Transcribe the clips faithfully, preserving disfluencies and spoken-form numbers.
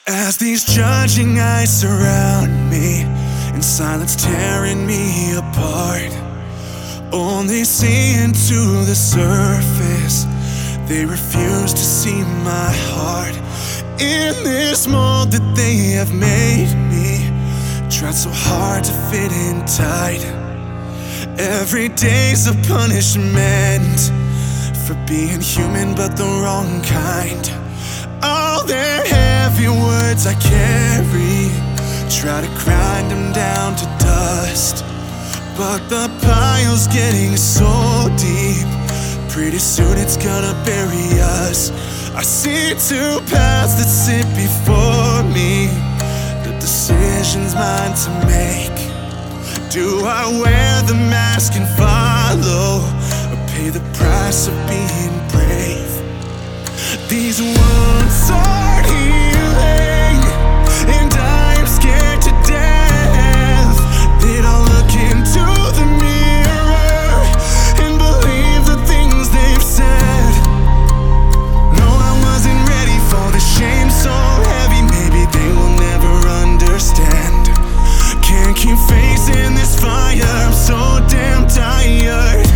As these judging eyes surround me, in silence tearing me apart, only seeing to the surface, they refuse to see my heart. In this mold that they have made me, tried so hard to fit in tight. Every day's a punishment for being human but the wrong kind. All their heavy words I carry, try to grind them down to dust, but the pile's getting so deep, pretty soon it's gonna bury us. I see two paths that sit before me, the decision's mine to make. Do I wear the mask and follow, or pay the price of being brave? These wounds are healing, and I'm scared to death that I'll look into the mirror and believe the things they've said. No, I wasn't ready for the shame so heavy, maybe they will never understand. Can't keep facing this fire, I'm so damn tired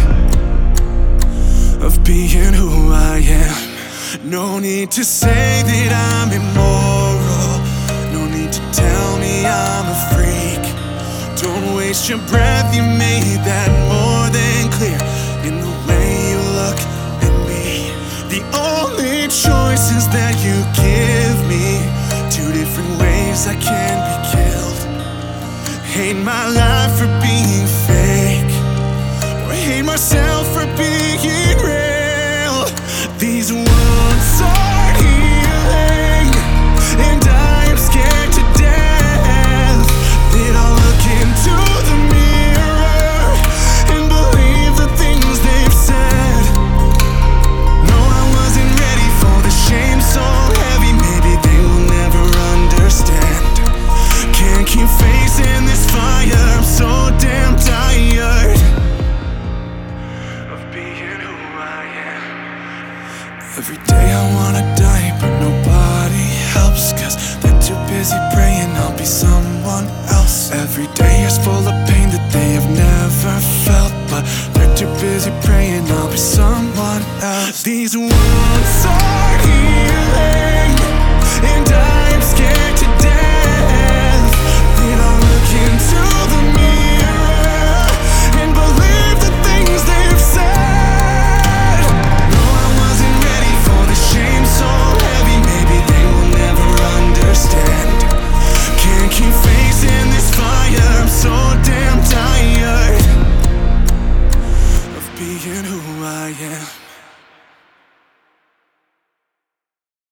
of being who I am. No need to say that I'm immoral, no need to tell me I'm a freak. Don't waste your breath, you made that more than clear in the way you look at me. The only choice is that you give me two different ways I can be killed. Hate my life for being fake, or hate myself for being real. These wounds are healing, and I'm scared to death that I'll look into the mirror and believe the things they've said. No, I wasn't ready for the shame so heavy, maybe they will never understand. Can't keep facing this fire, I'm so damn tired of being who I am. Every day I wanna die, but nobody helps, cause they're too busy praying I'll be someone else. Every day is full of pain that they have never felt, but they're too busy praying I'll be someone else. These wounds are healing, and I'm scared to death that I'll look into the mirror and believe the things they've said. No, I wasn't ready for the shame so heavy, maybe they will never understand. Can't keep facing this fire, I'm so damn tired of being who I am.